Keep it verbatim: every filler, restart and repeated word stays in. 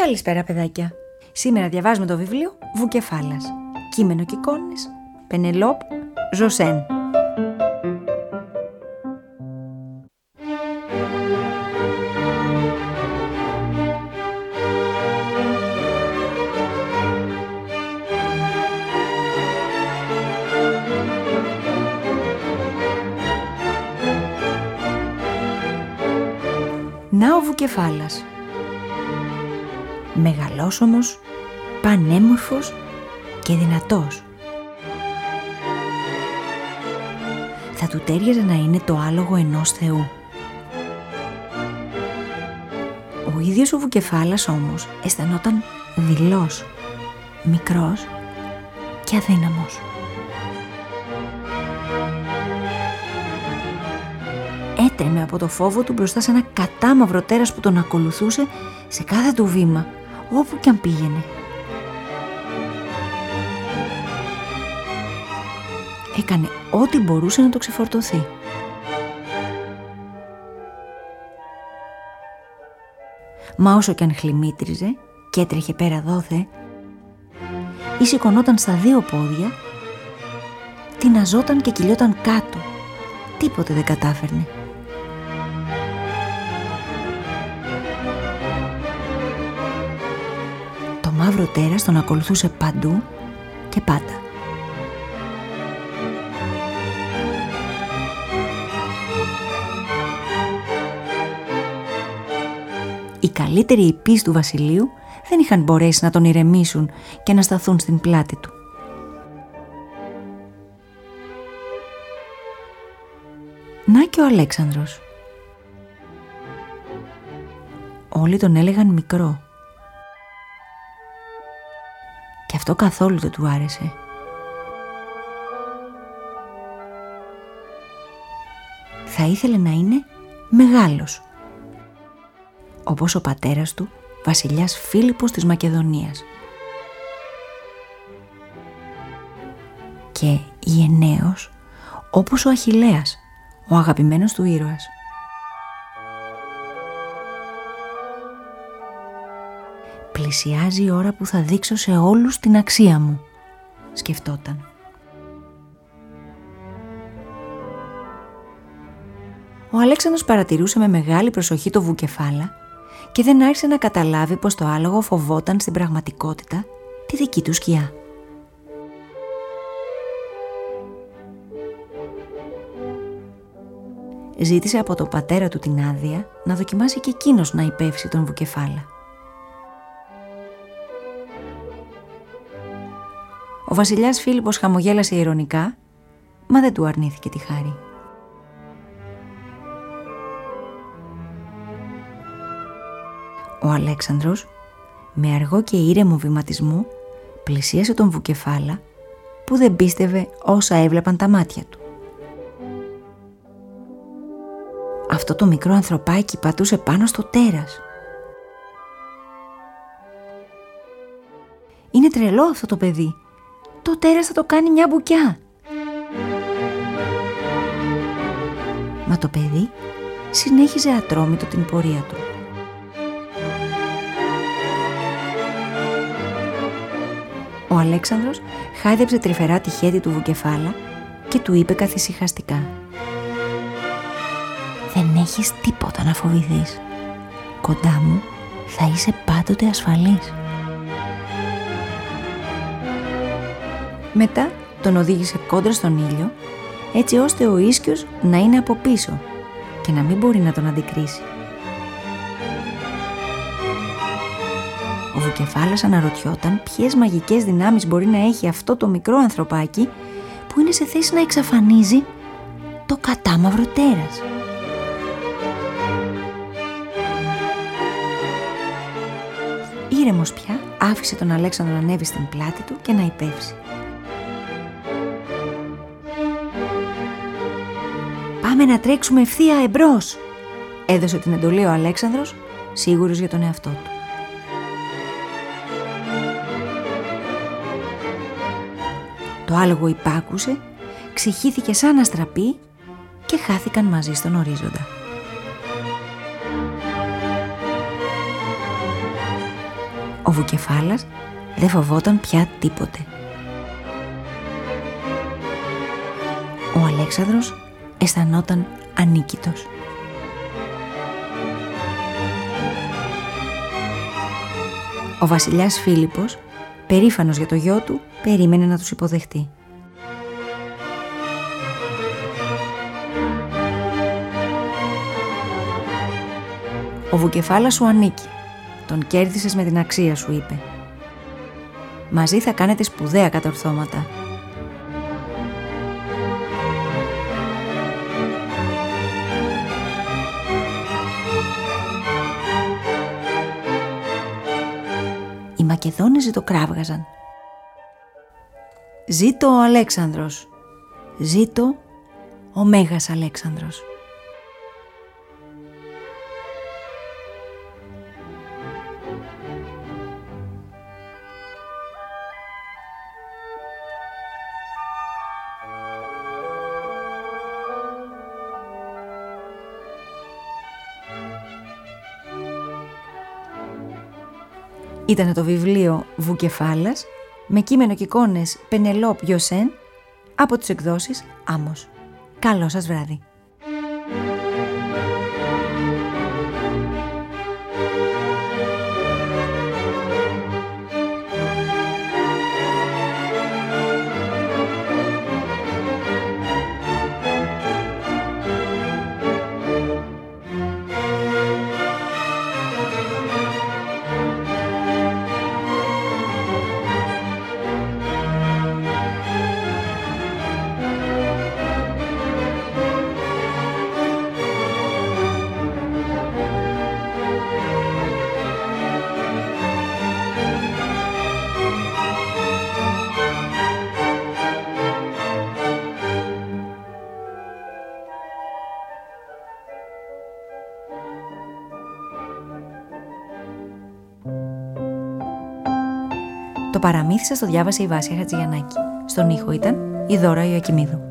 Καλησπέρα παιδάκια. Σήμερα διαβάζουμε το βιβλίο Βουκεφάλας. Κείμενο και εικόνες Πενελόπ Ζωσέν. Να ο Βουκεφάλας. Μεγαλόσωμος, πανέμορφος και δυνατός. Θα του τέριαζε να είναι το άλογο ενός θεού. Ο ίδιος ο Βουκεφάλας όμως αισθανόταν δειλός, μικρός και αδύναμος. Έτρεμε από το φόβο του μπροστά σε ένα κατάμαυρο τέρας που τον ακολουθούσε σε κάθε του βήμα, όπου κι αν πήγαινε. Έκανε ό,τι μπορούσε να το ξεφορτωθεί. Μα όσο κι αν χλιμίτριζε και έτρεχε πέρα δόθε ή σηκωνόταν στα δύο πόδια, τιναζόταν και κυλιόταν κάτω. Τίποτε δεν κατάφερνε. Το μαύρο τέρας τον ακολουθούσε παντού και πάντα. Οι καλύτεροι ιππείς του βασιλείου δεν είχαν μπορέσει να τον ηρεμήσουν και να σταθούν στην πλάτη του. Να και ο Αλέξανδρος. Όλοι τον έλεγαν μικρό. Και αυτό καθόλου δεν του άρεσε. Θα ήθελε να είναι μεγάλος, όπως ο πατέρας του, βασιλιάς Φίλιππος της Μακεδονίας. Και γενναίος, όπως ο Αχιλλέας, ο αγαπημένος του ήρωας. Πλησιάζει η ώρα που θα δείξω σε όλους την αξία μου, σκεφτόταν. Ο Αλέξανδρος παρατηρούσε με μεγάλη προσοχή το Βουκεφάλα και δεν άρχισε να καταλάβει πως το άλογο φοβόταν στην πραγματικότητα τη δική του σκιά. Ζήτησε από τον πατέρα του την άδεια να δοκιμάσει και εκείνος να υπεύσει τον Βουκεφάλα. Ο βασιλιάς Φίλιππος χαμογέλασε ειρωνικά, μα δεν του αρνήθηκε τη χάρη. Ο Αλέξανδρος, με αργό και ήρεμο βηματισμό, πλησίασε τον Βουκεφάλα που δεν πίστευε όσα έβλεπαν τα μάτια του. Αυτό το μικρό ανθρωπάκι πατούσε πάνω στο τέρας. «Είναι τρελό αυτό το παιδί. Το τέρας θα το κάνει μια μπουκιά». Μα το παιδί συνέχιζε ατρόμητο την πορεία του. Ο Αλέξανδρος χάιδεψε τρυφερά τη χέτη του Βουκεφάλα και του είπε καθησυχαστικά: «Δεν έχεις τίποτα να φοβηθείς. Κοντά μου θα είσαι πάντοτε ασφαλής». Μετά τον οδήγησε κόντρα στον ήλιο, έτσι ώστε ο ίσκιος να είναι από πίσω και να μην μπορεί να τον αντικρίσει. Ο Βουκεφάλας αναρωτιόταν ποιες μαγικές δυνάμεις μπορεί να έχει αυτό το μικρό ανθρωπάκι που είναι σε θέση να εξαφανίζει το κατάμαυρο τέρας. Ήρεμος πια, άφησε τον Αλέξανδρο να ανέβει στην πλάτη του και να υπεύσει. «Πάμε να τρέξουμε ευθεία εμπρός», έδωσε την εντολή ο Αλέξανδρος, σίγουρος για τον εαυτό του. Το άλογο υπάκουσε, ξεχύθηκε σαν αστραπή και χάθηκαν μαζί στον ορίζοντα. Ο Βουκεφάλας δεν φοβόταν πια τίποτε. Ο Αλέξανδρος αισθανόταν ανίκητος. Ο βασιλιάς Φίλιππος, περήφανος για το γιο του, περίμενε να τους υποδεχτεί. «Ο Βουκεφάλας σου ανήκει. Τον κέρδισες με την αξία σου», είπε. «Μαζί θα κάνετε σπουδαία κατορθώματα». Οι Μακεδόνες ζητοκράβγαζαν. «Ζήτω ο Αλέξανδρος! Ζήτω ο Μέγας Αλέξανδρος!» Ήταν το βιβλίο Βουκεφάλας με κείμενο και εικόνες Πενελόπ Γιοσέν από τις εκδόσεις Άμμος. Καλό σας βράδυ. Το παραμύθι σας το διάβασε η Βάσια Χατζηγιαννάκη. Στον ήχο ήταν η Δώρα Ιωακημίδου.